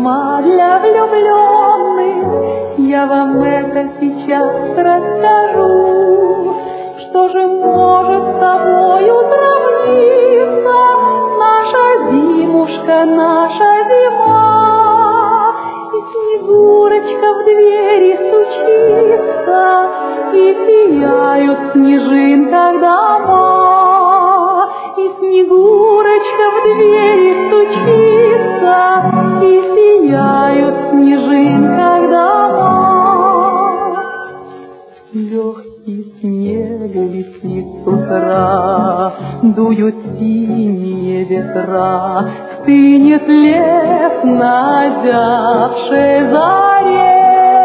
зима для влюбленных, я вам это сейчас расскажу. Что же может с тобою сравниться наша зимушка, наша зима? И Снегурочка в двери стучится, и сияют в снежинках дома. И Снегурочка в двери стучится, и сияют в снежинках дома. Легкий снег летит с утра, дуют синие ветра, стынет лес на озябшей заре.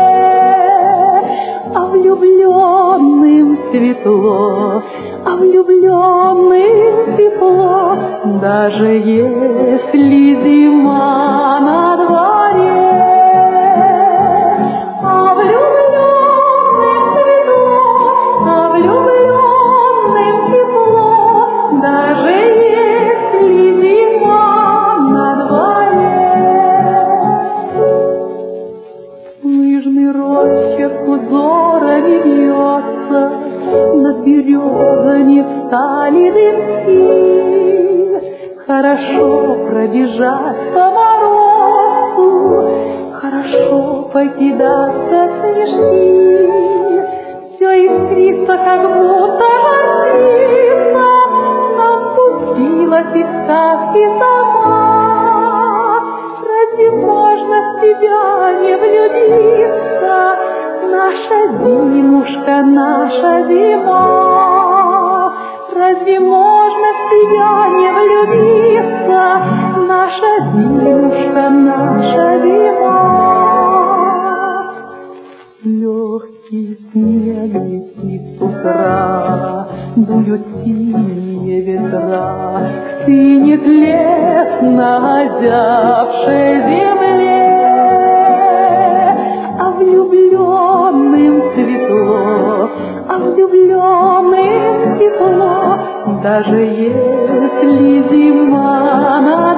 А влюбленным светло, а влюбленным тепло, даже если зима на дворе. А влюбленным светло, а влюбленным тепло, даже если зима на дворе. Лыжный росчерк узорами вьется, над березами встали дымки. Хорошо пробежать по морозу, хорошо покидаться снежки. Все искрится, как будто жар-птица, нам пустилась из сказки сама. Разве можно в тебя не влюбиться, наша зимушка, наша зима? Разве можно в тебя не влюбиться, наша зимушка, наша зима? Легкий снег летит с утра, дуют синие ветра, стынет лес на озябшей земле. А влюбленным светло, а влюбленным тепло, даже если зима на